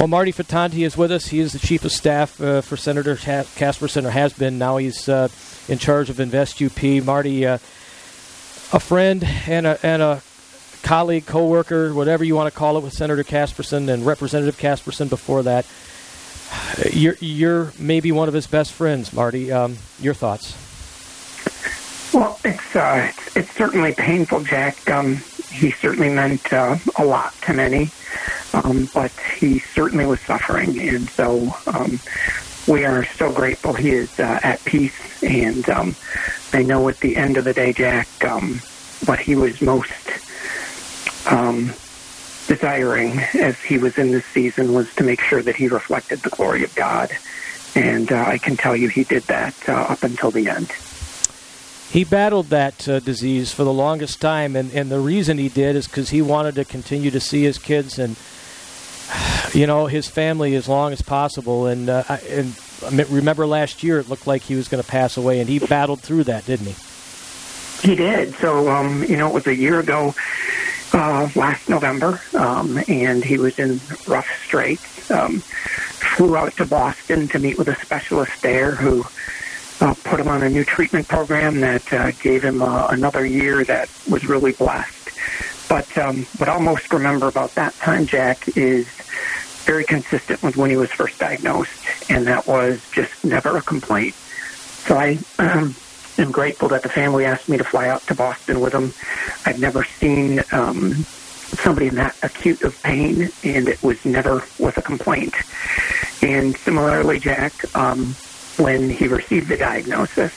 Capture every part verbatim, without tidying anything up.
Well, Marty Fattanti is with us. He is the Chief of Staff uh, for Senator Casperson, or has been. Now he's uh, in charge of InvestUP. Marty, uh, a friend and a, and a colleague, co-worker, whatever you want to call it, with Senator Casperson and Representative Casperson before that. You're, you're maybe one of his best friends, Marty. Um, your thoughts? Well, it's, uh, it's it's certainly painful, Jack. Um, he certainly meant uh, a lot to many, um, but he certainly was suffering, and so um, we are so grateful he is uh, at peace. And um, I know at the end of the day, Jack, um, what he was most um, desiring as he was in this season was to make sure that he reflected the glory of God, and uh, I can tell you he did that uh, up until the end. He battled that uh, disease for the longest time, and, and the reason he did is because he wanted to continue to see his kids and, you know, his family as long as possible. And uh, and remember last year, it looked like he was going to pass away, and he battled through that, didn't he? He did. So, um, you know, it was a year ago, uh, last November, um, and he was in rough straits. Um, flew out to Boston to meet with a specialist there who Uh, put him on a new treatment program that uh, gave him uh, another year that was really blessed. But um, what I'll most remember about that time, Jack, is very consistent with when he was first diagnosed, and that was just never a complaint. So I um, am grateful that the family asked me to fly out to Boston with him. I've never seen um, somebody in that acute of pain, and it was never with a complaint. And similarly, Jack, um, when he received the diagnosis,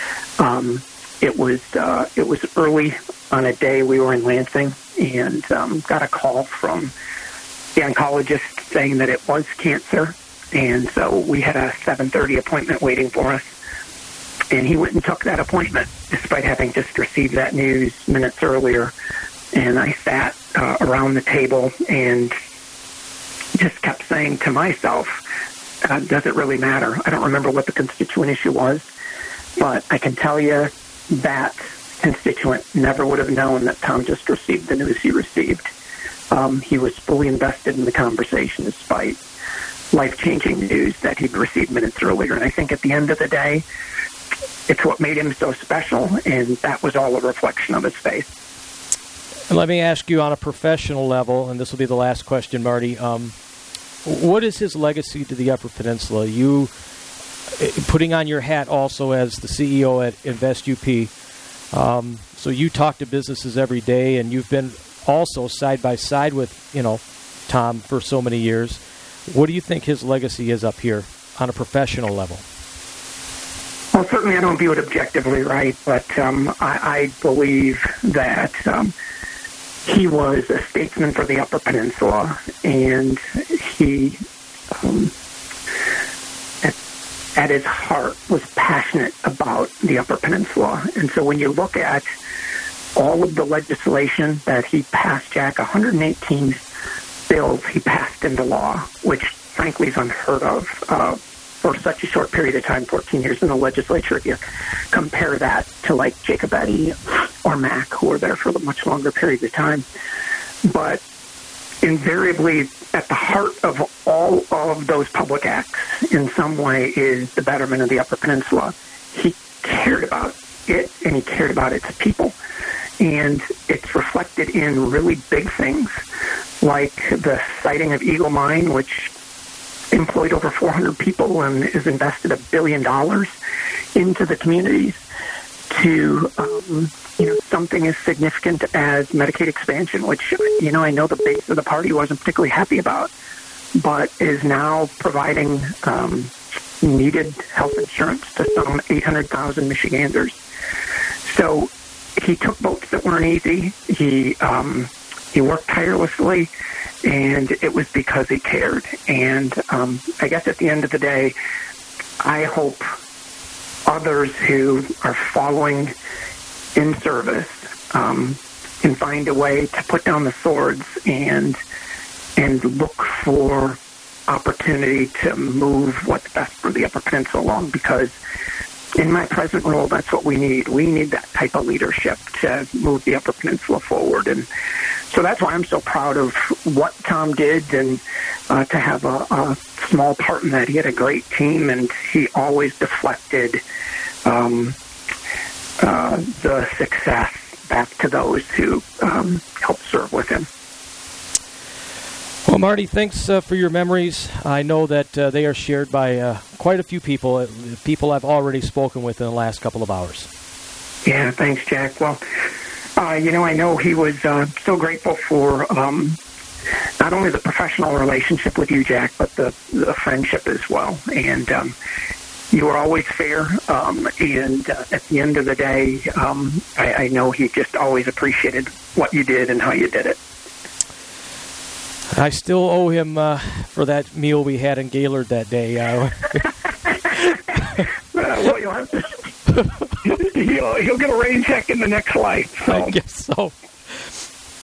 um, it was uh, it was early on a day we were in Lansing, and um, got a call from the oncologist saying that it was cancer, and so we had a seven thirty appointment waiting for us, and he went and took that appointment despite having just received that news minutes earlier. And I sat uh, around the table and just kept saying to myself, Uh, does it really matter? I don't remember what the constituent issue was, but I can tell you that constituent never would have known that Tom just received the news he received. Um, he was fully invested in the conversation despite life-changing news that he'd received minutes earlier. And I think at the end of the day, it's what made him so special, and that was all a reflection of his faith. And let me ask you on a professional level, and this will be the last question, Marty. Um, What is his legacy to the Upper Peninsula? You putting on your hat also as the C E O at InvestUP. Um, so you talk to businesses every day, and you've been also side by side with, you know, Tom for so many years. What do you think his legacy is up here on a professional level? Well, certainly I don't view it objectively, right? But um, I, I believe that um, he was a statesman for the Upper Peninsula, and he, um, at, at his heart, was passionate about the Upper Peninsula. And so when you look at all of the legislation that he passed, Jack, one hundred eighteen bills he passed into law, which frankly is unheard of uh, for such a short period of time, fourteen years in the legislature. If you compare that to like Jacob Eddy or Mac, who were there for a much longer period of time. But invariably, at the heart of all of those public acts, in some way, is the betterment of the Upper Peninsula. He cared about it, and he cared about its people. And it's reflected in really big things, like the siting of Eagle Mine, which employed over four hundred people and has invested a billion dollars into the communities, to um, you know, something as significant as Medicaid expansion, which, you know, I know the base of the party wasn't particularly happy about, but is now providing um, needed health insurance to some eight hundred thousand Michiganders. So he took votes that weren't easy. He um, he worked tirelessly, and it was because he cared. And um, I guess at the end of the day, I hope others who are following in service um, can find a way to put down the swords and and look for opportunity to move what's best for the Upper Peninsula along, because in my present role, that's what we need. We need that type of leadership to move the Upper Peninsula forward. And so that's why I'm so proud of what Tom did, and uh, to have a, a small part in that. He had a great team, and he always deflected um, uh, the success back to those who um, helped serve with him. Well, Marty, thanks uh, for your memories. I know that uh, they are shared by uh, quite a few people, uh, people I've already spoken with in the last couple of hours. Yeah, thanks, Jack. Well, uh, you know, I know he was uh, so grateful for um, not only the professional relationship with you, Jack, but the, the friendship as well. And um, you were always fair, um, and uh, at the end of the day, um, I, I know he just always appreciated what you did and how you did it. I still owe him uh, for that meal we had in Gaylord that day. Uh, uh, well, you'll have to, he'll, he'll get a rain check in the next life. So. I guess so.